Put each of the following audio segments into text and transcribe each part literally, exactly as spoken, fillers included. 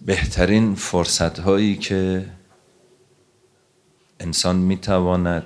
بهترین فرصت هایی که انسان میتواند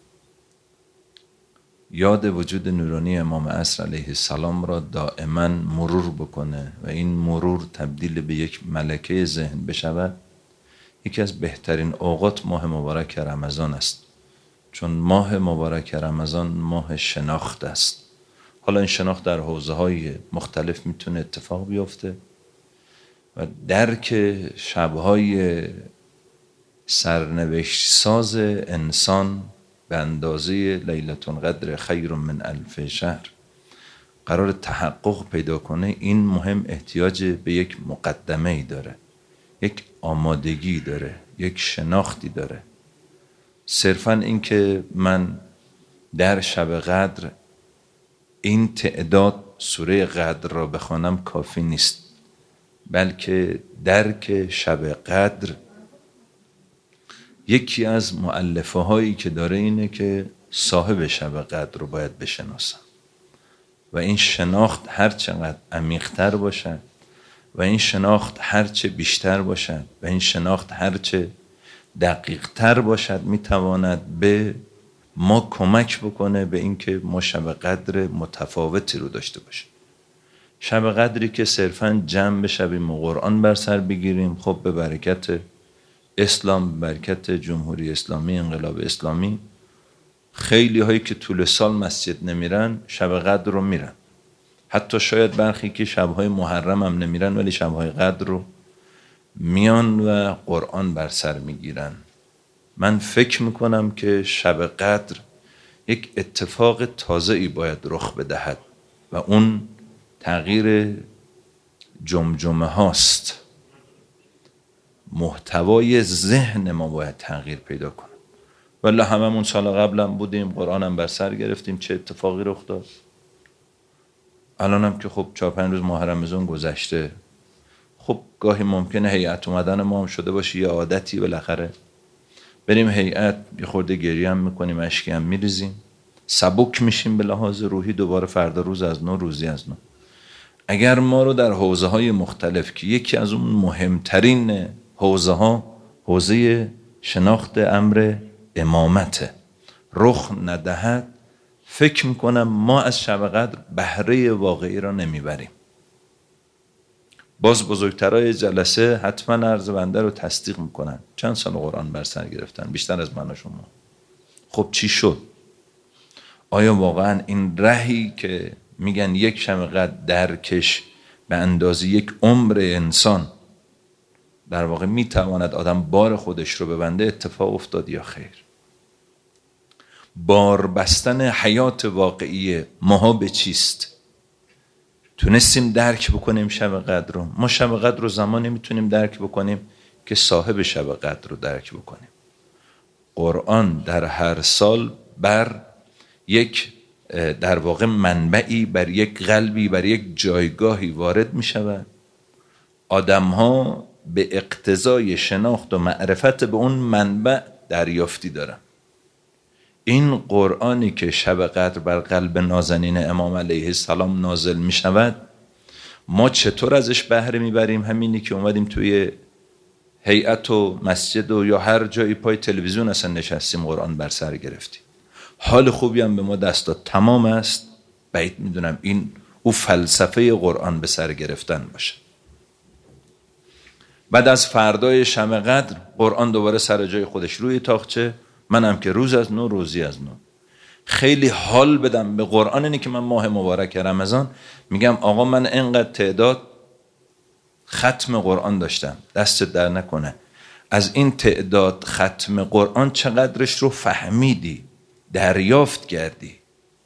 یاد وجود نورانی امام عصر علیه السلام را دائما مرور بکنه و این مرور تبدیل به یک ملکه ذهن بشود، یکی از بهترین اوقات ماه مبارک رمضان است، چون ماه مبارک رمضان ماه شناخت است. حالا این شناخت در حوزه های مختلف میتونه اتفاق بیفته و درک شبهای سرنوشت ساز انسان به اندازه لیلة القدر خیر من الف شهر قرار تحقق پیدا کنه. این مهم احتیاج به یک مقدمه ای داره، یک آمادگی داره، یک شناختی داره. صرفاً این که من در شب قدر این تعداد سوره قدر را بخوانم کافی نیست، بلکه درک شب قدر یکی از مؤلفه هایی که داره اینه که صاحب شب قدر رو باید بشناسم و این شناخت هر چقدر عمیق‌تر باشد و این شناخت هرچه بیشتر باشد و این شناخت هرچه دقیق‌تر باشد میتواند به ما کمک بکنه به اینکه ما شب قدر متفاوتی رو داشته باشیم. شب قدری که صرفاً جمع بشویم و قرآن بر سر بگیریم، خب به برکت اسلام، به برکت جمهوری اسلامی، انقلاب اسلامی، خیلی هایی که طول سال مسجد نمیرن شب قدر رو میرن. حتی شاید برخی که شبهای محرم هم نمیرن ولی شبهای قدر رو میان و قرآن بر سر میگیرن. من فکر میکنم که شب قدر یک اتفاق تازه‌ای باید رخ بدهد و اون تغییر جمجمه هاست. محتوای ذهن ما باید تغییر پیدا کنه. والله هممون سال قبلم بودیم، قرآن هم بر سر گرفتیم، چه اتفاقی رخ داد. الان هم که خب چهار پنج روز ماه رمضان گذشته، خب گاهی ممکنه هیئت اومدن ما هم شده باشه یه عادتی، بالاخره بریم هیئت یه خورده گریه هم میکنیم، اشکی هم میریزیم، سبک میشیم به لحاظ روحی، دوباره فردا روز از نو، روزی از نو. اگر ما رو در حوزه های مختلف که یکی از اون مهمترین حوزه ها حوزه شناخت امر امامته رخ ندهد، فکر میکنم ما از شب قدر بهره واقعی را نمیبریم. باز بزرگترای جلسه حتما عرض بنده رو تصدیق میکنن، چند سال قرآن بر سر گرفتن، بیشتر از من و شما. خب چی شد؟ آیا واقعا این رهی که میگن یک شب قدر درکش به اندازه یک عمر انسان در واقع میتواند آدم بار خودش رو ببنده اتفاق افتاد یا خیر؟ بار بستن حیات واقعی ماها به چیست؟ تونستیم درک بکنیم شب قدر رو؟ ما شب قدر رو زمانی میتونیم درک بکنیم که صاحب شب قدر رو درک بکنیم. قرآن در هر سال بر یک در واقع منبعی، بر یک قلبی، بر یک جایگاهی وارد می شود. آدم ها به اقتضای شناخت و معرفت به اون منبع دریافتی دارن. این قرآنی که شب قدر بر قلب نازنین امام علیه السلام نازل می شود، ما چطور ازش بهره می بریم؟ همینی که اومدیم توی هیئت و مسجد و یا هر جایی پای تلویزیون اصلا نشستیم قرآن بر سر گرفتیم، حال خوبی هم به ما دست داد، تمام است. بعید میدونم این او فلسفه قرآن به سر گرفتن باشه. بعد از فردای شب قدر قرآن دوباره سر جای خودش روی تاخچه، منم که روز از نو، روزی از نو. خیلی حال بدم به قرآن اینه که من ماه مبارک رمضان میگم آقا من اینقدر تعداد ختم قرآن داشتم، دستت در نکنه، از این تعداد ختم قرآن چقدرش رو فهمیدی، دریافت کردی؟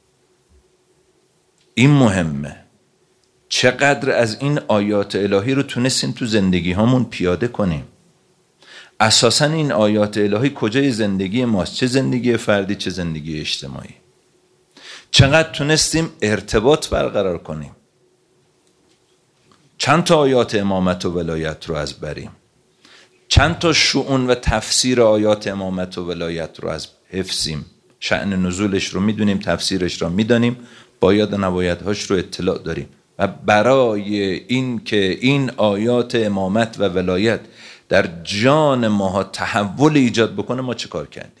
این مهمه. چقدر از این آیات الهی رو تونستیم تو زندگی هامون پیاده کنیم؟ اساساً این آیات الهی کجای زندگی ماست؟ چه زندگی فردی، چه زندگی اجتماعی؟ چقدر تونستیم ارتباط برقرار کنیم؟ چند تا آیات امامت و ولایت رو از بریم؟ چند تا شؤون و تفسیر آیات امامت و ولایت رو از حفظیم؟ شأن نزولش رو میدونیم، تفسیرش رو میدانیم، باید و نبایدهاش رو اطلاع داریم. و برای این که این آیات امامت و ولایت در جان ماها تحول ایجاد بکنه ما چه کار کردیم؟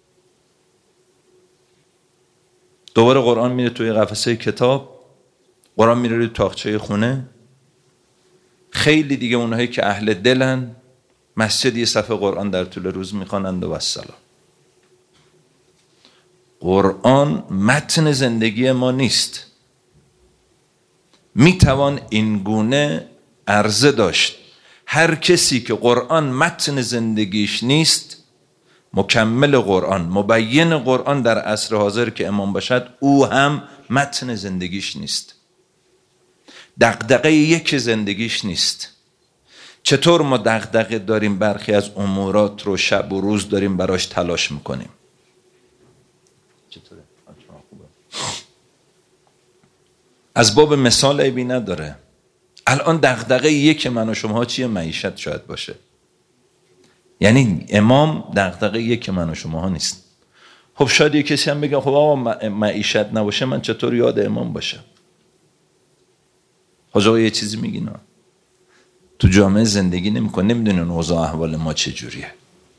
دوباره قرآن میره توی قفسه کتاب، قرآن میره روی تاقچه خونه. خیلی دیگه اونهایی که اهل دلن مسجد یه صفحه قرآن در طول روز میخوانند و السلام. قرآن متن زندگی ما نیست. میتوان این گونه عرضه داشت هر کسی که قرآن متن زندگیش نیست، مکمل قرآن، مبین قرآن در عصر حاضر که امام باشد، او هم متن زندگیش نیست، دغدغه یک زندگیش نیست. چطور ما دغدغه داریم برخی از امورات رو شب و روز داریم براش تلاش میکنیم؟ چطوره؟ از باب مثال عیبی نداره. الان دغدغه یک من و شما چیه؟ معیشت شاید باشه. یعنی امام دغدغه یک من و شما نیست. خب شاید یک کسی هم بگه خب آقا معیشت نباشه من چطور یاد امام باشم؟ حاج آقا یه چیزی میگین تو جامعه زندگی نمیکنه، نمیدونن اوضاع احوال ما چجوریه.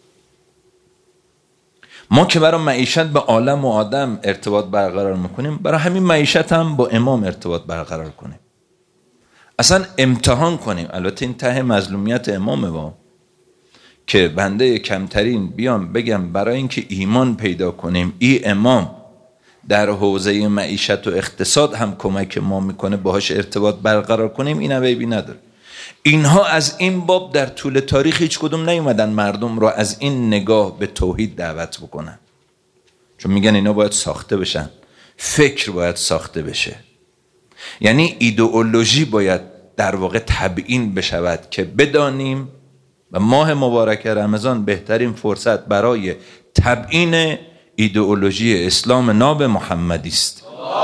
ما که برای معیشت به عالم و آدم ارتباط برقرار میکنیم، برای همین معیشت هم با امام ارتباط برقرار کنیم، اصلا امتحان کنیم. البته این ته مظلومیت امامه با که بنده کمترین بیام بگم برای اینکه ایمان پیدا کنیم ای امام در حوزه معیشت و اقتصاد هم کمک ما میکنه باهاش ارتباط برقرار کنیم، این عیبی نداره. اینها از این باب در طول تاریخ هیچ کدوم نیومدن مردم رو از این نگاه به توحید دعوت بکنن، چون میگن اینا باید ساخته بشن، فکر باید ساخته بشه، یعنی ایدئولوژی باید در واقع تبیین بشود که بدانیم و ماه مبارک رمضان بهترین فرصت برای تبیین ایدئولوژی اسلام ناب محمدی است.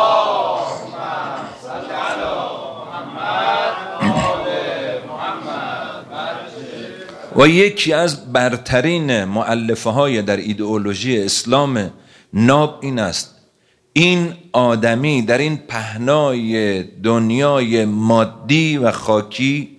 و یکی از برترین مؤلفه های در ایدئولوژی اسلام ناب این است: این آدمی در این پهنای دنیای مادی و خاکی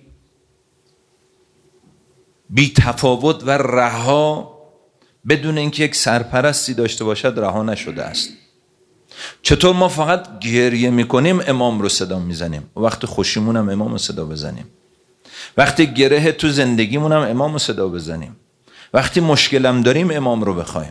بی تفاوت و رها بدون اینکه یک سرپرستی داشته باشد رها نشده است. چطور ما فقط گریه میکنیم امام رو صدا میزنیم، وقت خوشیمون هم امام رو صدا بزنیم، وقتی گره تو زندگیمون هم امام رو صدا بزنیم، وقتی مشکلم داریم امام رو بخوایم.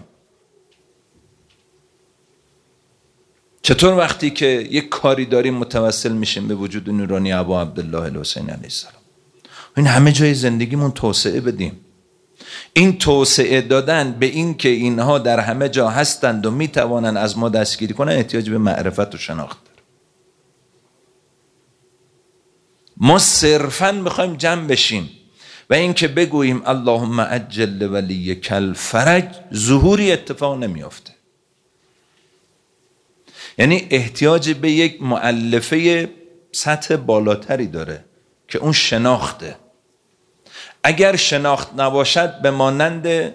چطور وقتی که یک کاری داریم متوسل میشیم به وجود نورانی ابا عبدالله الحسین علیه السلام. این همه جای زندگیمون توسعه بدیم. این توسعه دادن به این که اینها در همه جا هستند و میتوانند از ما دستگیری کنند احتیاج به معرفت و شناخت داره. ما صرفاً میخوایم جمع بشیم و این که بگوییم اللهم عجل ولی کل فرج، ظهوری اتفاق نمیافته. یعنی احتیاج به یک مؤلفه سطح بالاتری داره که اون شناخته. اگر شناخت نباشد به مانند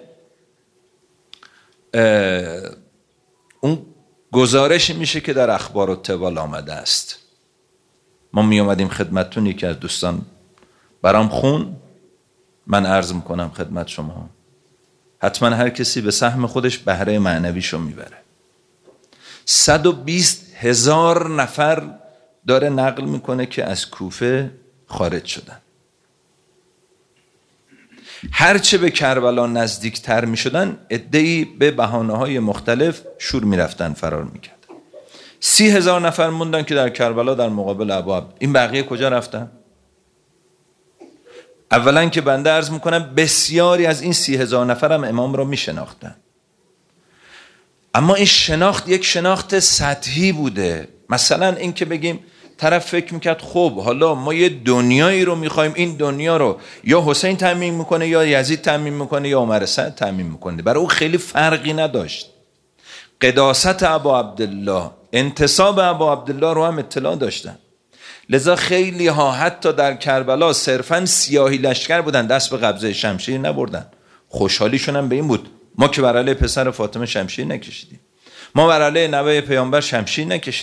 اون گزارش میشه که در اخبار و طوال آمده است. ما می اومدیم خدمتتون، یکی از دوستان برام خون، من عرض میکنم خدمت شما، حتما هر کسی به سهم خودش بهره معنویشو میبره. صد و بیست هزار نفر داره نقل میکنه که از کوفه خارج شدن. هرچه به کربلا نزدیکتر میشدن عده‌ای به بهانه‌های مختلف شور میرفتن، فرار میکردن. سی هزار نفر موندن که در کربلا در مقابل ابو عبد. این بقیه کجا رفتن؟ اولا که بنده عرض میکنم بسیاری از این سی هزار نفر هم امام را میشناختن، اما این شناخت یک شناخت سطحی بوده. مثلا این که بگیم طرف فکر میکرد خب حالا ما یه دنیایی رو میخوایم، این دنیا رو یا حسین تامین میکنه یا یزید تامین میکنه یا عمر سعد تامین میکنه، برای او خیلی فرقی نداشت. قداست ابا عبدالله، انتصاب ابا عبدالله رو هم اطلاع داشتن. لذا خیلی ها حتی در کربلا صرفا سیاهی لشکر بودن، دست به قبضه شمشیر نبردن. خوشحالیشون هم به این بود ما که بر علیه پسر فاطمه شمشیر نکشیدیم، ما بر علیه نوه پیامبر شمشیر نکشیدیم،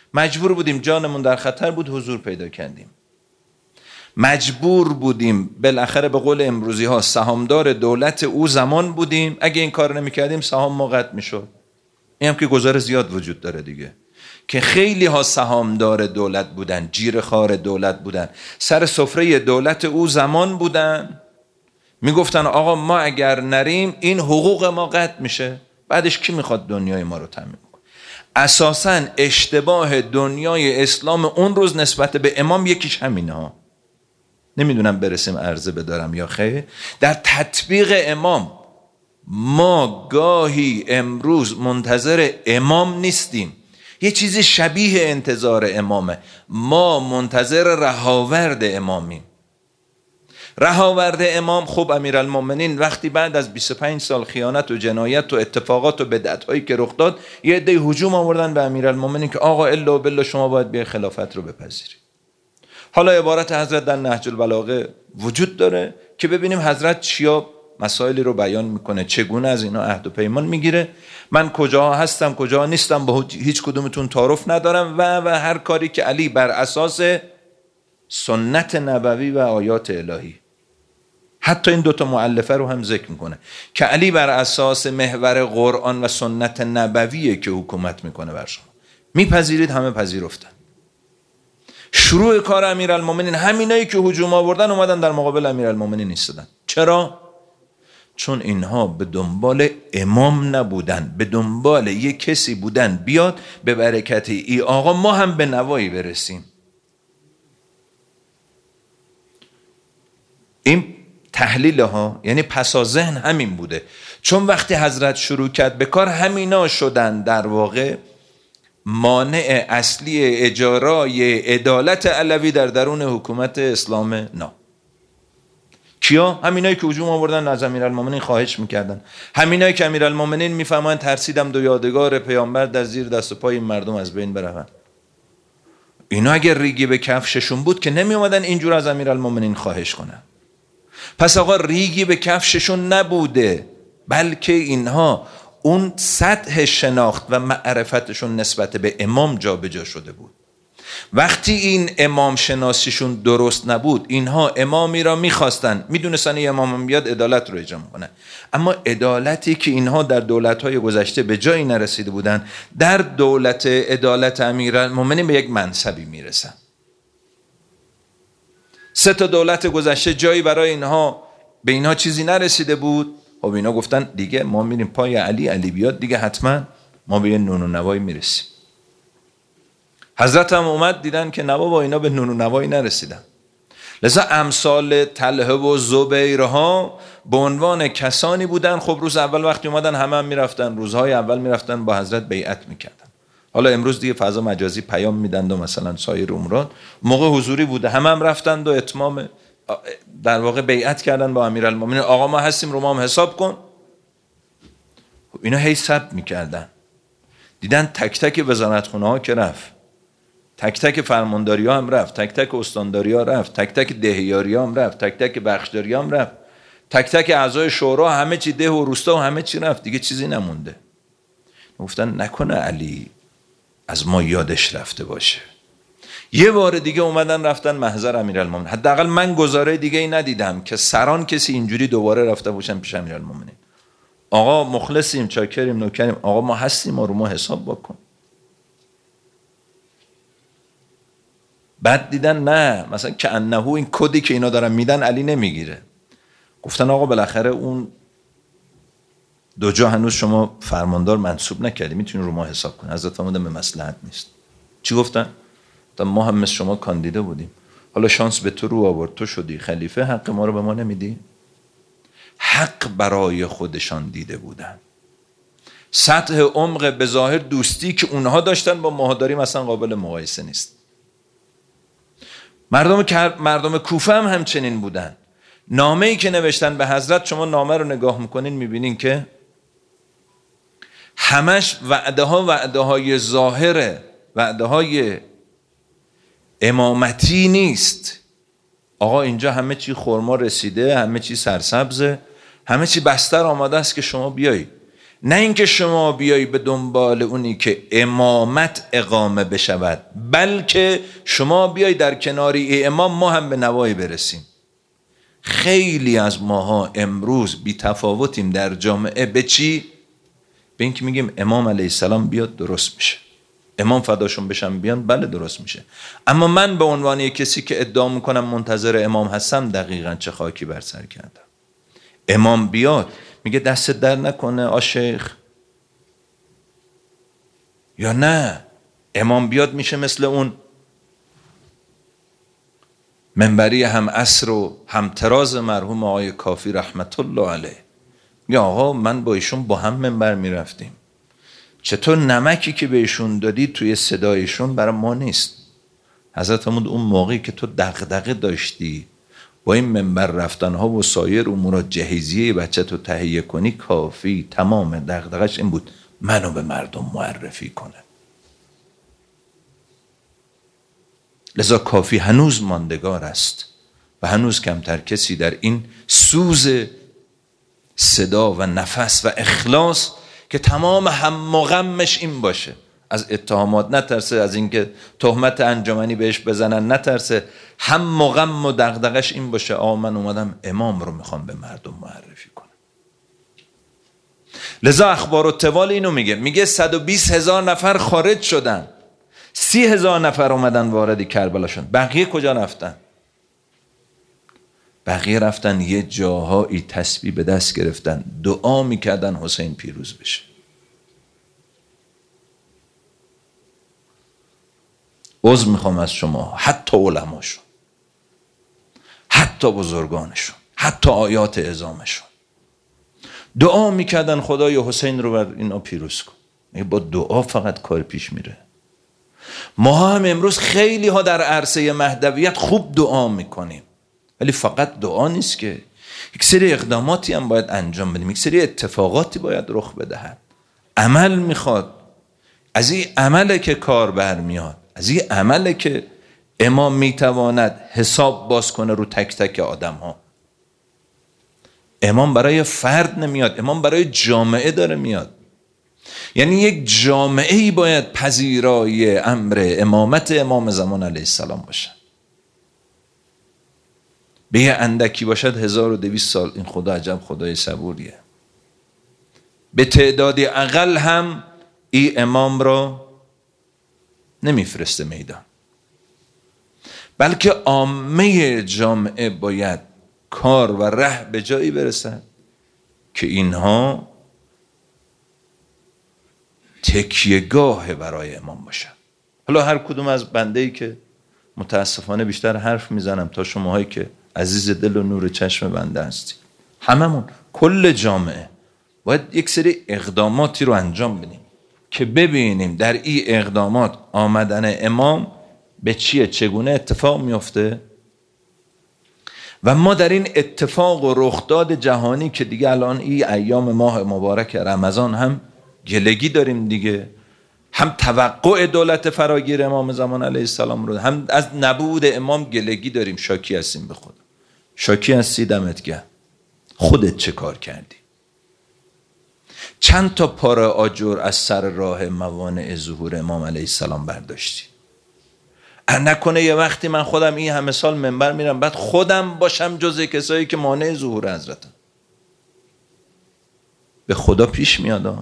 مجبور بودیم، جانمون در خطر بود، حضور پیدا کردیم. مجبور بودیم، بالاخره به قول امروزی ها سهامدار دولت او زمان بودیم. اگه این کار نمی کردیم سهام ما قطع می شد. این هم که گزار زیاد وجود داره دیگه، که خیلی ها سهامدار دولت بودن، جیر خار دولت بودن، سر سفره دولت او زمان بودن، می گفتن آقا ما اگر نریم این حقوق ما قطع میشه. بعدش کی میخواد دنیای ما رو تامین کنه؟ اساساً اشتباه دنیای اسلام اون روز نسبت به امام یکیش همینه ها. نمیدونم برسیم عرضه بدارم یا خیر. در تطبیق امام ما گاهی امروز منتظر امام نیستیم، یه چیزی شبیه انتظار امامه. ما منتظر رهاورد امامیم. رهاورد امام، خب امیرالمومنین وقتی بعد از بیست و پنج سال خیانت و جنایت و اتفاقات و بدعت هایی که رخ داد، یه عده هجوم آوردن به امیرالمومنین که آقا الا و بالله شما باید بیا خلافت رو بپذیری. حالا عبارت حضرت در نهج البلاغه وجود داره که ببینیم حضرت چیا مسائلی رو بیان میکنه، چگونه از اینا عهد و پیمان میگیره. من کجا هستم کجا نیستم با هیچ کدومتون تعارف ندارم و و هر کاری که علی بر اساس سنت نبوی و آیات الهی، حتی این دوتا مؤلفه رو هم ذکر میکنه که علی بر اساس محور قرآن و سنت نبویه که حکومت میکنه بر شما، میپذیرید. همه پذیرفتن. شروع کار امیرالمومنین همینایی که هجوم آوردن اومدن در مقابل امیرالمومنین ایستادن. چرا؟ چون اینها به دنبال امام نبودن، به دنبال یک کسی بودن بیاد به برکت ای آقا ما هم به نوایی برسیم. این تحلیل ها یعنی پسا ذهن همین بوده. چون وقتی حضرت شروع کرد به کار، همینا شدن در واقع مانع اصلی اجرای عدالت علوی در درون حکومت اسلام نا. کیا؟ همینایی که هجوم آوردن از امیرالمومنین خواهش میکردن، همینایی که امیرالمومنین میفهمن ترسیدم دو یادگار پیامبر در زیر دست و پای این مردم از بین برون. اینا اگر ریگی به کفششون بود که نمی اومدن اینجور از امیرالمومنین خواهش کنن. پس آقا ریگی به کفششون نبوده، بلکه اینها اون سطح شناخت و معرفتشون نسبت به امام جا به جا شده بود. وقتی این امام شناسیشون درست نبود، اینها امامی را میخواستن، میدونستن این امام بیاد عدالت رو اجرا کنه، اما عدالتی که اینها در دولت‌های گذشته به جایی نرسیده بودن، در دولت عدالت امیرالمومنین به یک منصبی میرسن. سه تا دولت گذشته جایی برای اینها به اینها چیزی نرسیده بود. خب اینا گفتن دیگه ما میریم پای علی، علی بیاد دیگه حتما ما به نون و نوایی میرسیم. حضرت هم اومد دیدن که نوا با اینا به نون و نوایی نرسیدن. لذا امثال طلحه و زبیرها به عنوان کسانی بودن. خب روز اول وقتی اومدن همه هم میرفتن، روزهای اول میرفتن با حضرت بیعت میکردن. حالا امروز دیگه فضا مجازی پیام میدند و مثلا سایر امورات، موقع حضوری بوده همه هم رفتند و اتمام در واقع بیعت کردن با امیرالمومنین. آقا ما هستیم رو ما هم حساب کن. اینا هی ثبت میکردن. دیدن تک تک وزارتخونه ها که رفت، تک تک فرمانداری ها هم رفت، تک تک استانداری ها رفت، تک تک دهیاری ها هم رفت، تک تک بخشداری ها هم رفت، تک تک اعضای شورا، همه چی ده و روستا و همه چی رفت، دیگه چیزی نمونده. گفتن نکنه علی از ما یادش رفته باشه. یه بار دیگه اومدن رفتن محضر امیرالمومنین. حداقل من گزاره دیگه ای ندیدم که سران کسی اینجوری دوباره رفته باشن پیش امیرالمومنین. آقا مخلصیم، چاکریم، نوکریم، آقا ما هستیم و رو ما حساب بکن. بعد دیدن نه، مثلا که انه این کدی که اینا دارن میدن علی نمیگیره. گفتن آقا بالاخره اون دو جا هنوز شما فرماندار منصوب نکردی، میتونی رو ما حساب کنی. حضرت فرمودن به مصلحت نیست. چی گفتن؟ ما هم مثل شما کاندیدا بودیم، حالا شانس به تو رو آورد، تو شدی خلیفه، حق ما رو به ما نمیدی؟ حق برای خودشان دیده بودن. سطح عمق به ظاهر دوستی که اونها داشتن با ماهداری مثلا قابل مقایسه نیست. مردم مردم کوفه هم همچنین بودن. نامه‌ای که نوشتن به حضرت، شما نامه رو نگاه میکنین میبینین که همش وعده ها وعده های ظاهره، وعده های امامتی نیست. آقا اینجا همه چی خرما رسیده، همه چی سرسبزه، همه چی بستر آماده است که شما بیایی. نه اینکه شما بیایی به دنبال اونی که امامت اقامه بشود، بلکه شما بیایی در کناری امام ما هم به نوایی برسیم. خیلی از ماها امروز بی تفاوتیم در جامعه به چی؟ به اینکه میگیم امام علیه السلام بیاد درست میشه، امام فداشون بشم بیان، بله درست میشه. اما من به عنوان یک کسی که ادعا میکنم منتظر امام هستم، دقیقاً چه خاکی بر سر کردم. امام بیاد میگه دست در نکنه آ شیخ، یا نه امام بیاد میشه مثل اون منبری هم عصر و هم تراز مرحوم آقای کافی رحمت الله علیه. یا آقا من با ایشون با هم منبر میرفتیم، چطور نمکی که بهشون دادی توی صدایشون برای ما نیست؟ حضرت فرمود اون موقعی که تو دغدغه داشتی با این منبر رفتن ها و سایر امور جهیزیه بچه تو تهیه کنی، کافی تمام دغدغش این بود منو به مردم معرفی کنه. لذا کافی هنوز ماندگار است و هنوز کمتر کسی در این سوز صدا و نفس و اخلاص که تمام هم و غمش این باشه، از اتهامات نترسه، از اینکه تهمت انجمنی بهش بزنن نترسه، هم و غم و دغدغش این باشه آقا من اومدم امام رو میخوام به مردم معرفی کنم. لذا اخبار و توال اینو میگه، میگه صد و بیست هزار نفر خارج شدن، سی هزار نفر اومدن وارد کربلا شدن. بقیه کجا رفتن؟ بقیه رفتن یه جاهایی تسبیح به دست گرفتن، دعا میکردن حسین پیروز بشه. عذر میخوام از شما، حتی علماشون، حتی بزرگانشون، حتی آیات اعظامشون دعا میکردن خدای حسین رو بر اینا پیروز کن. با دعا فقط کار پیش میره. ما هم امروز خیلی ها در عرصه مهدویت خوب دعا میکنیم، ولی فقط دعا نیست که، یک سری اقداماتی هم باید انجام بدیم، یک سری اتفاقاتی باید رخ بدهد. عمل میخواد. از این عمله که کار برمیاد، از این عمله که امام میتواند حساب باز کنه رو تک تک آدم ها. امام برای فرد نمیاد، امام برای جامعه داره میاد. یعنی یک جامعه ای باید پذیرای امر امامت امام زمان علیه السلام باشه. به یه اندکی باشد هزار و دویست سال، این خدا عجب خدای صبوریه. به تعدادی اقل هم این امام را نمیفرسته میدان، بلکه عامه جامعه باید کار و ره به جایی برسد که اینها تکیهگاه برای امام باشن. حالا هر کدوم از بنده‌ای که متاسفانه بیشتر حرف میزنم تا شماهایی که عزیز دل و نور چشم بنده هستید، هممون کل جامعه باید یک سری اقداماتی رو انجام بدیم که ببینیم در این اقدامات آمدن امام به چیه، چگونه اتفاق میفته و ما در این اتفاق و رخداد جهانی که دیگه الان این ایام ماه مبارک رمضان هم گلگی داریم دیگه، هم توقع دولت فراگیر امام زمان علیه السلام رو، هم از نبود امام گلگی داریم، شاکی هستیم به خدا. شاکی هستی دمت گرم، خودت چه کار کردی؟ چند تا پاره آجر از سر راه موانع ظهور امام علیه السلام برداشتی؟ نکنه یه وقتی من خودم این همه سال منبر میرم بعد خودم باشم جزء کسایی که مانع ظهور حضرتم. به خدا پیش میاد،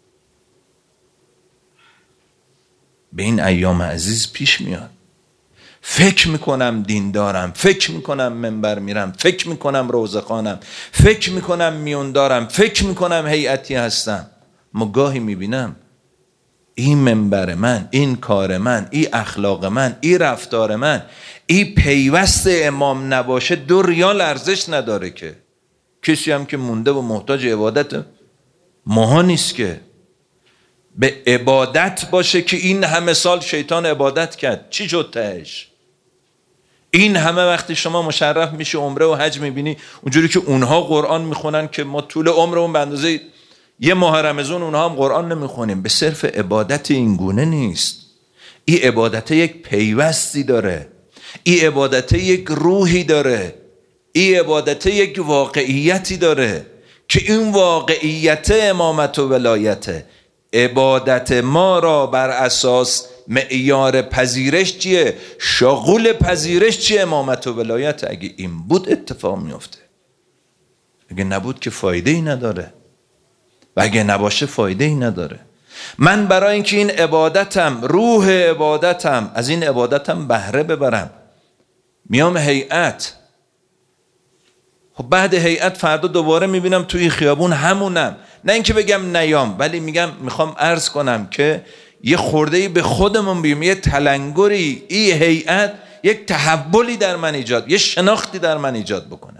به این ایام عزیز پیش میاد. فکر میکنم دین دارم، فکر میکنم منبر میرم، فکر میکنم روزه خوانم، فکر میکنم میون دارم، فکر میکنم هیئتی هستم. ما گاهی میبینم این منبر من، این کار من، این اخلاق من، این رفتار من، این پیوست امام نباشه دو ریال ارزش نداره. که کسی هم که مونده و محتاج عبادت ماها نیست که به عبادت باشه که این همه سال شیطان عبادت کرد، چی شد تهش؟ این همه وقتی شما مشرف میشه عمره و حج میبینی اونجوری که اونها قرآن میخونن که ما طول عمرمون به اندازه یه ماه رمضان اونها هم قرآن نمیخونیم. به صرف عبادت این گونه نیست. این عبادت یک پیوستی داره، این عبادت یک روحی داره، این عبادت یک واقعیتی داره که این واقعیت امامت و ولایت عبادت ما را بر اساس معیار پذیرش چیه؟ شغول پذیرش چیه؟ امامت و ولایت. اگه این بود اتفاق میفته، اگه نبود که فایده ای نداره و اگه نباشه فایده ای نداره. من برای اینکه این عبادتم، روح عبادتم، از این عبادتم بهره ببرم، میام هیئت. خب بعد هیئت فردا دوباره میبینم توی خیابون همونم. نه اینکه بگم نیام، ولی میگم میخوام عرض کنم که یه خورده‌ای به خودمون بیم، یه تلنگری این هیئت یک تحولی در من ایجاد، یه شناختی در من ایجاد بکنه.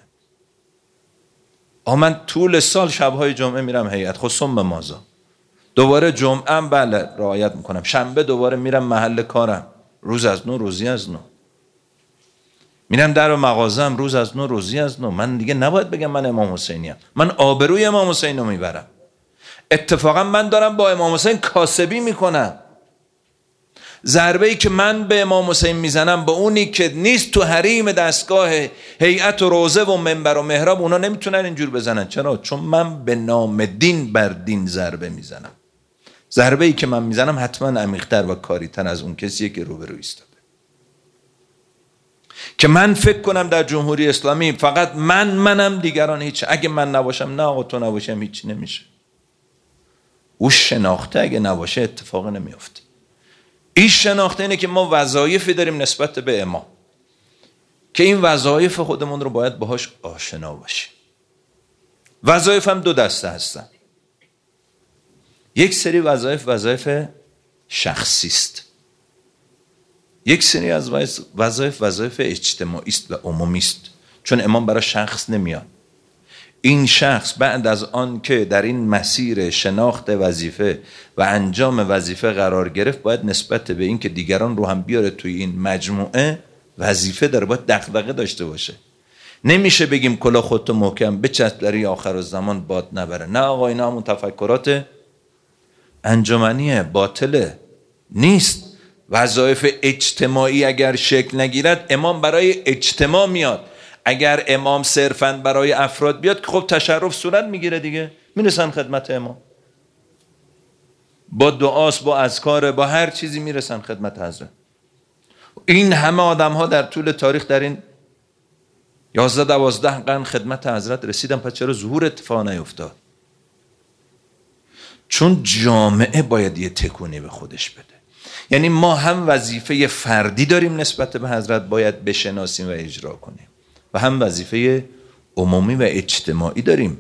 آ من طول سال شبهای جمعه میرم هیئت، خب ثم مازا، دوباره جمعه هم بله رعایت میکنم، شنبه دوباره میرم محل کارم، روز از نو روزی از نو میرم در مغازم، روز از نو روزی از نو. من دیگه نباید بگم من امام حسینی ام، من آبروی امام حسین رو میبرم. اتفاقا من دارم با امام حسین کاسبی میکنم. ضربه‌ای که من به امام حسین میزنم با اونی که نیست تو حریم دستگاه هیئت و روضه و منبر و محراب، اونا نمیتونن اینجور بزنن. چرا؟ چون من به نام دین بر دین ضربه میزنم. ضربه‌ای که من میزنم حتما عمیق‌تر و کاری‌تر از اون کسیه که روبرو ایستاده. که من فکر کنم در جمهوری اسلامی فقط من منم، دیگران هیچ. اگه من نباشم، نه آقا تو نباشم، هیچی نمیشه. او شناخته اگه نباشه اتفاق نمیفته. این شناخته اینه که ما وظایفی داریم نسبت به امام که این وظایف خودمون رو باید باهاش آشنا باشیم. وظایف هم دو دسته هستن. یک سری وظایف وظایف شخصی است، یک سری از وظایف وظایف اجتماعی است و عمومی است. چون امام برای شخص نمیاد. این شخص بعد از آن که در این مسیر شناخت وظیفه و انجام وظیفه قرار گرفت، باید نسبت به این که دیگران رو هم بیاره توی این مجموعه وظیفه داره، باید دغدغه داشته باشه. نمیشه بگیم کلا خودتو محکم بچسب در آخرالزمان باد نبره. نه آقا، اینا همون تفکرات انجمنیه، باطله، نیست. وظایف اجتماعی اگر شکل نگیرد، امام برای اجتماع میاد. اگر امام صرفاً برای افراد بیاد که خب تشرف صورت میگیره دیگه، میرسن خدمت امام با دعاست، با اذکار، با هر چیزی میرسن خدمت حضرت. این همه آدم ها در طول تاریخ در این یازده دوازده قرن خدمت حضرت رسیدن، پس چرا ظهور اتفاق نیفتاد؟ چون جامعه باید یه تکونی به خودش بده. یعنی ما هم وظیفه فردی داریم نسبت به حضرت باید بشناسیم و اجرا کنیم، و هم وظیفه عمومی و اجتماعی داریم.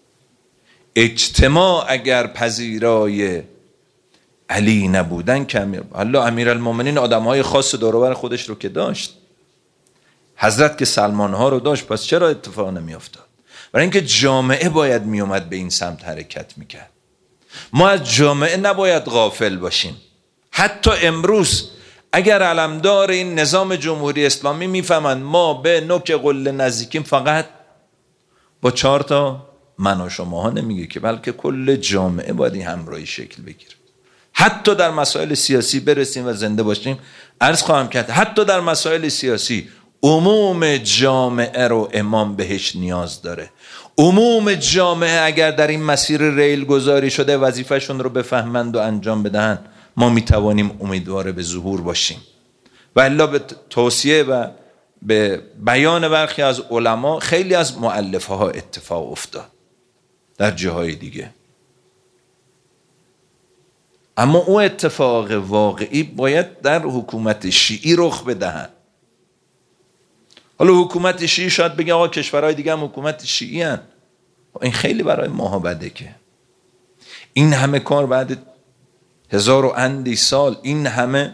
اجتماع اگر پذیرای علی نبودن که امیر الله امیرالمومنین آدم‌های خاص دور و بر خودش رو که داشت، حضرت که سلمان‌ها رو داشت، پس چرا اتفاق نمی‌افتاد؟ برای اینکه جامعه باید میومد به این سمت حرکت میکرد. ما از جامعه نباید غافل باشیم. حتی امروز اگر علمدار این نظام جمهوری اسلامی میفهمن ما به نوک قله نزدیکیم، فقط با چهار تا من و شما ها نمیگه که، بلکه کل جامعه باید این همراهی شکل بگیره. حتی در مسائل سیاسی برسیم و زنده باشیم، عرض خواهم کرد حتی در مسائل سیاسی عموم جامعه رو امام بهش نیاز داره. عموم جامعه اگر در این مسیر ریل گذاری شده وظیفهشون رو بفهمند و انجام بدهن، ما میتوانیم امیدوار به ظهور باشیم. و الا به توصیه و به بیان برخی از علما خیلی از مؤلفه ها اتفاق افتاد در جاهای دیگه. اما اون اتفاق واقعی باید در حکومت شیعی رخ بدهن. حالا حکومت شیعی شاید بگه آقا کشورهای دیگه هم حکومت شیعی هن. این خیلی برای ماها بده که این همه کار بعد هزار و اندی سال، این همه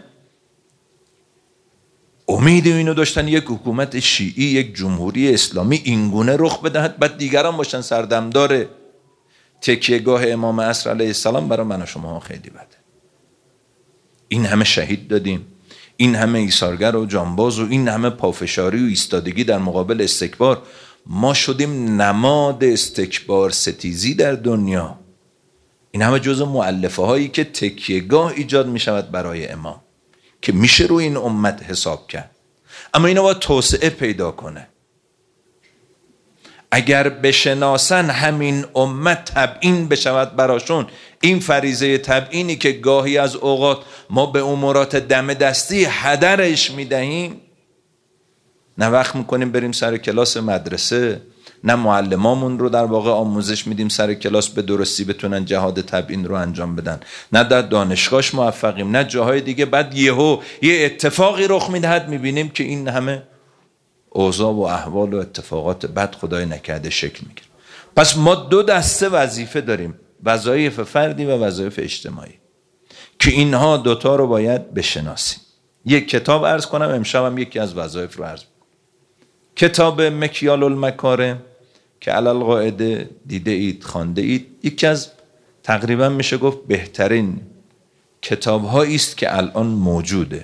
امید اینو داشتن یک حکومت شیعی، یک جمهوری اسلامی اینگونه رخ بدهد، بعد دیگران باشن سردمدار تکیهگاه امام عصر علیه السلام. برای من و شما خیلی بده. این همه شهید دادیم، این همه ایثارگر و جانباز و این همه پافشاری و ایستادگی در مقابل استکبار. ما شدیم نماد استکبار ستیزی در دنیا. این همه جزء مؤلفه هایی که تکیهگاه ایجاد می شود برای امام که میشه روی این امت حساب کرد. اما اینا باید توسعه پیدا کنه. اگر بشناسن همین امت تبیین بشود براشون. این فریضه تبیینی که گاهی از اوقات ما به امورات دم دستی هدرش میدهیم، نه وقت میکنیم بریم سر کلاس مدرسه، نه معلمامون رو در واقع آموزش میدیم سر کلاس به درستی بتونن جهاد تبیین رو انجام بدن، نه در دانشگاهش موفقیم، نه جاهای دیگه. بعد یهو یه اتفاقی رخ میدهد میبینیم که این همه اوضاع و احوال و اتفاقات بد خدای نکرده شکل میگیره. پس ما دو دسته وظیفه داریم، وظایف فردی و وظایف اجتماعی، که اینها دوتا رو باید بشناسیم. یک کتاب عرض کنم امشب هم یکی از وظایف رو عرض کنم. کتاب مکیال المکارم که علل قاعده دیده اید، خوانده اید، یکی از تقریبا میشه گفت بهترین کتاب هایی است که الان موجوده،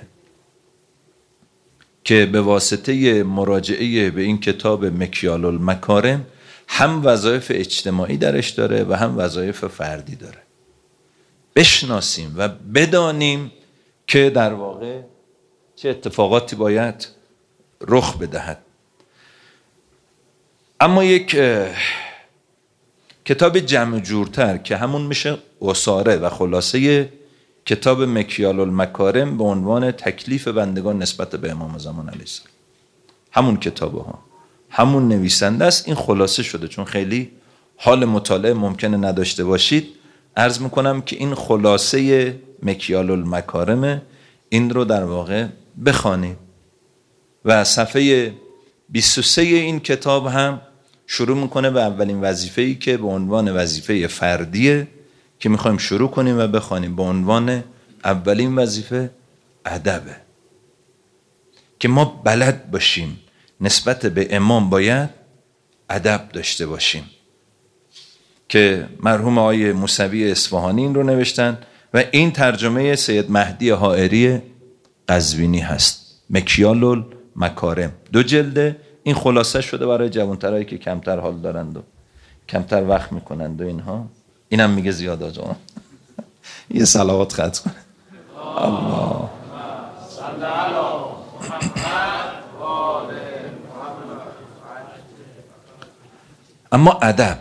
که به واسطه مراجعه به این کتاب مکیال المکارم هم وظایف اجتماعی درش داره و هم وظایف فردی داره. بشناسیم و بدانیم که در واقع چه اتفاقاتی باید رخ بدهد. اما یک کتاب جمع جورتر که همون میشه اساره و خلاصه کتاب مکیال المکارم به عنوان تکلیف بندگان نسبت به امام زمان علیه السلام، همون کتابه ها، همون نویسنده است. این خلاصه شده، چون خیلی حال مطالعه ممکنه نداشته باشید، عرض میکنم که این خلاصه مکیال المکارم، این رو در واقع بخوانید. و صفحه بیست و سه این کتاب هم شروع میکنه به اولین وظیفه‌ای که به عنوان وظیفه فردیه که میخوایم شروع کنیم و بخوانیم. به عنوان اولین وظیفه ادبه، که ما بلد باشیم نسبت به امام باید ادب داشته باشیم، که مرحوم آقای موسوی اصفهانی این رو نوشتن و این ترجمه سید مهدی حائری قزوینی هست. مکیال المکارم دو جلده. این خلاصه شده برای جوانترهایی که کمتر حال دارند و کمتر وقت میکنند و اینها. اینم میگه زیاد آجا یه صلوات خط کنه. الله صل علی محمد و آل محمد. اما ادب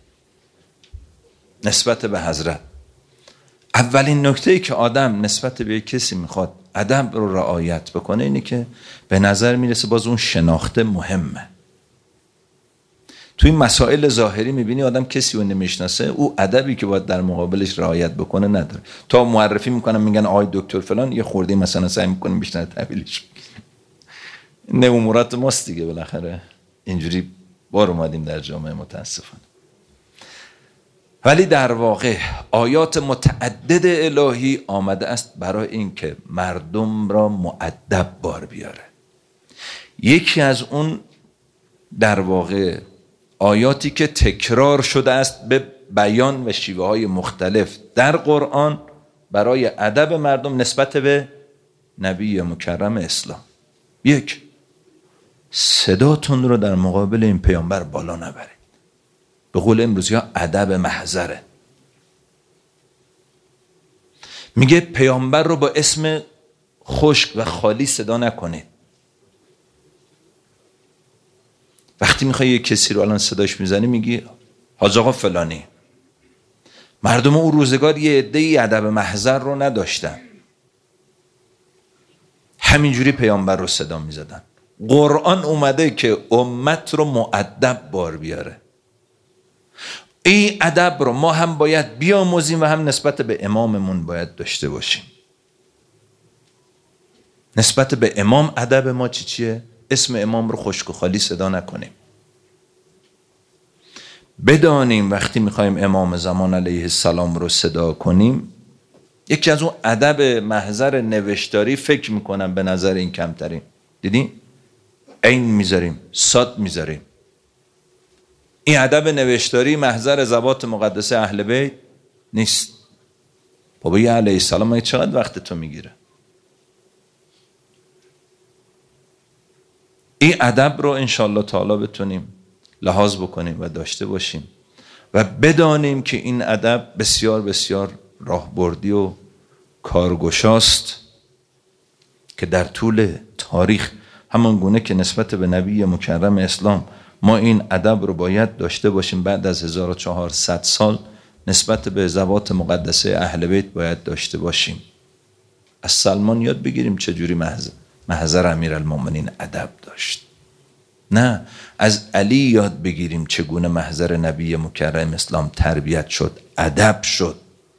نسبت به حضرت، اولین نکته‌ای که آدم نسبت به کسی میخواد ادب رو رعایت بکنه اینه که به نظر میرسه باز اون شناخته مهمه. توی مسائل ظاهری میبینی آدم کسی رو نمیشناسه، او ادبی که باید در مقابلش رعایت بکنه نداره. تا معرفی میکنن میگن آقای دکتر فلان، یه خورده مثلا سعی میکنیم بیشتر تحویلش نه امورات ماست دیگه، بالاخره اینجوری بار اومدیم در جامعه متاسفانه. ولی در واقع آیات متعدد الهی آمده است برای این که مردم را مؤدب بار بیاره. یکی از اون در واقع آیاتی که تکرار شده است به بیان و شیوه های مختلف در قرآن برای ادب مردم نسبت به نبی مکرم اسلام. یک، صداتون رو در مقابل این پیامبر بالا نبرید. به قول امروزی ها ادب محضره. میگه پیامبر رو با اسم خشک و خالی صدا نکنید. وقتی میخوای یک کسی رو الان صداش میزنی میگی حاج آقا فلانی. مردم اون روزگار یه عده‌ای ادب محضر رو نداشتن، همینجوری پیامبر رو صدا میزدن. قرآن اومده که امت رو مؤدب بار بیاره. این ادب رو ما هم باید بیاموزیم و هم نسبت به اماممون باید داشته باشیم. نسبت به امام ادب ما چی چیه؟ اسم امام رو خشک و خالی صدا نکنیم. بدانیم وقتی میخوایم امام زمان علیه السلام رو صدا کنیم، یکی از اون ادب محضر نوشتاری فکر میکنم به نظر این کمترین. دیدین؟ عین میذاریم، صاد میذاریم. این ادب نوشتاری محضر ضباط مقدسه اهل بیت نیست. بابای علیه السلام چقدر وقت تو میگیره؟ این ادب رو انشالله تعالی بتونیم لحاظ بکنیم و داشته باشیم و بدانیم که این ادب بسیار بسیار راهبردی و کارگشاست که در طول تاریخ همان گونه که نسبت به نبی مکرم اسلام ما این ادب رو باید داشته باشیم. بعد از هزار و چهارصد سال نسبت به ذوات مقدسه اهل بیت باید داشته باشیم. از سلمان یاد بگیریم چجوری محضر, محضر امیرالمومنین ادب داشت. نه، از علی یاد بگیریم چگونه محضر نبی مکرم اسلام تربیت شد، ادب شد.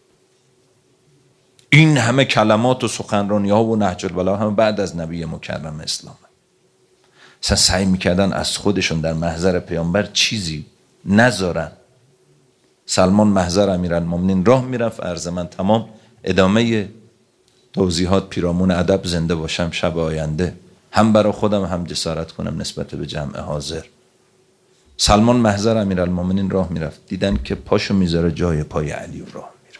این همه کلمات و سخنرانی ها و نهج البلاغه هم بعد از نبی مکرم اسلام. اصلا سعی میکردن از خودشون در محضر پیامبر چیزی نذارن. سلمان محضر امیرالمومنین راه میرفت. عرض من تمام. ادامه توضیحات پیرامون ادب زنده باشم شب آینده، هم برای خودم هم جسارت کنم نسبت به جمع حاضر. سلمان محضر امیرالمومنین راه میرفت، دیدن که پاشو میذاره جای پای علی و راه میره.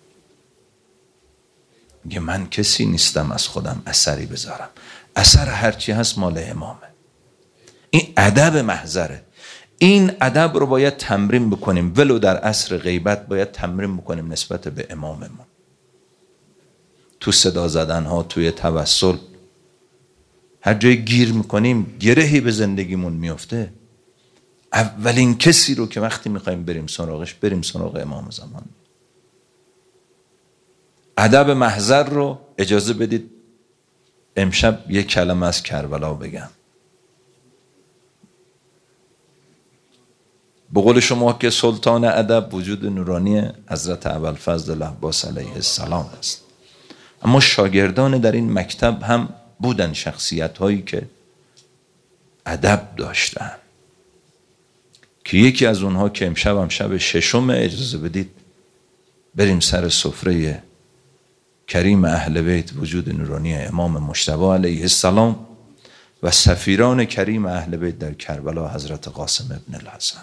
میگه من کسی نیستم از خودم اثری بذارم، اثر هرچی هست مال امامه. این ادب محضره. این ادب رو باید تمرین بکنیم، ولو در عصر غیبت باید تمرین بکنیم نسبت به اماممون. تو صدا زدن ها، توی توسل، هر جای گیر میکنیم گرهی به زندگیمون میفته. اولین کسی رو که وقتی میخوایم بریم سراغش بریم سراغ امام زمان. ادب محضر رو اجازه بدید امشب یک کلمه از کربلا بگم. به قول شما که سلطان ادب وجود نورانی حضرت ابوالفضل العباس علیه السلام است. اما شاگردان در این مکتب هم بودن شخصیت هایی که ادب داشتن، که یکی از اونها که امشب هم شب ششم اجازه بدید بریم سر سفره کریم اهل بیت وجود نورانی امام مجتبی علیه السلام و سفیران کریم اهل بیت در کربلا حضرت قاسم ابن الحسن.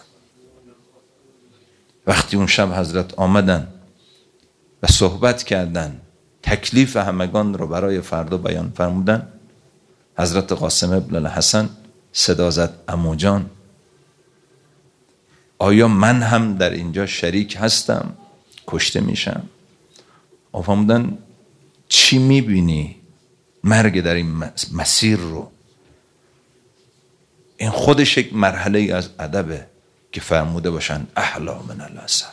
وقتی اون شب حضرت آمدن و صحبت کردن، تکلیف همگان رو برای فردا بیان فرمودن، حضرت قاسم ابن الحسن صدا زد عمو جان، آیا من هم در اینجا شریک هستم کشته میشم؟ آفهمودن چی میبینی؟ مرگ در این مسیر رو. این خودش یک مرحله از ادبه که فرموده باشن احلا من العسل.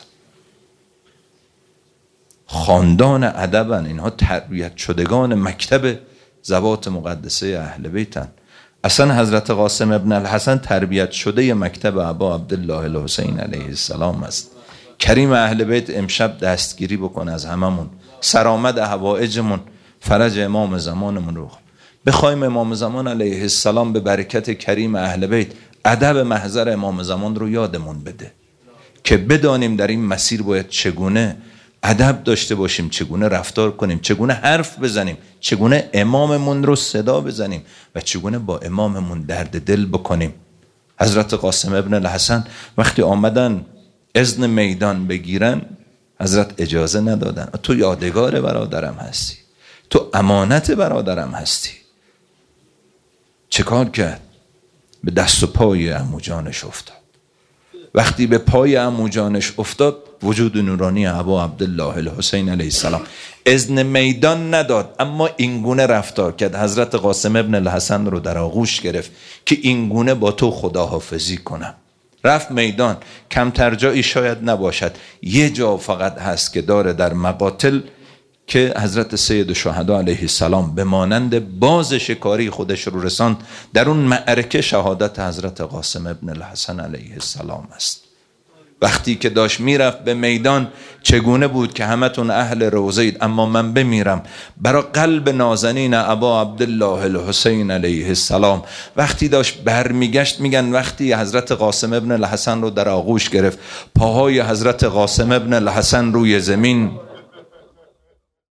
خاندان ادبن اینها، تربیت شدگان مکتب ذوات مقدسه اهل بیتن. اصلا حضرت قاسم ابن الحسن تربیت شده مکتب ابا عبدالله الحسین علیه السلام است. کریم اهل بیت امشب دستگیری بکنه از هممون، سرآمد حوائجمون، فرج امام زمانمون رو بخوایم. امام زمان علیه السلام به برکت کریم اهل بیت ادب محضر امام زمان رو یادمون بده که بدانیم در این مسیر باید چگونه ادب داشته باشیم، چگونه رفتار کنیم، چگونه حرف بزنیم، چگونه اماممون رو صدا بزنیم و چگونه با اماممون درد دل بکنیم. حضرت قاسم ابن الحسن وقتی آمدن اذن میدان بگیرن، حضرت اجازه ندادن. تو یادگار برادرم هستی، تو امانت برادرم هستی. چه کار کرد؟ به دست و پای عمو جانش افتاد. وقتی به پای عمو جانش افتاد، وجود نورانی ابا عبدالله الحسین علیه السلام اذن میدان نداد، اما اینگونه رفتار کرد. حضرت قاسم ابن الحسن رو در آغوش گرفت که اینگونه با تو خداحافظی کنم. رفت میدان. کمتر جایی شاید نباشد، یه جا فقط هست که داره در مقاتل که حضرت سید الشهدا علیه السلام به مانند باز شکاری خودش رو رساند. در اون معرکه شهادت حضرت قاسم ابن الحسن علیه السلام است. وقتی که داشت میرفت به میدان، چگونه بود که همتون اهل روضه، اما من بمیرم برای قلب نازنین ابا عبدالله الحسین علیه السلام. وقتی داشت برمیگشت، میگن وقتی حضرت قاسم ابن الحسن رو در آغوش گرفت، پاهای حضرت قاسم ابن الحسن روی زمین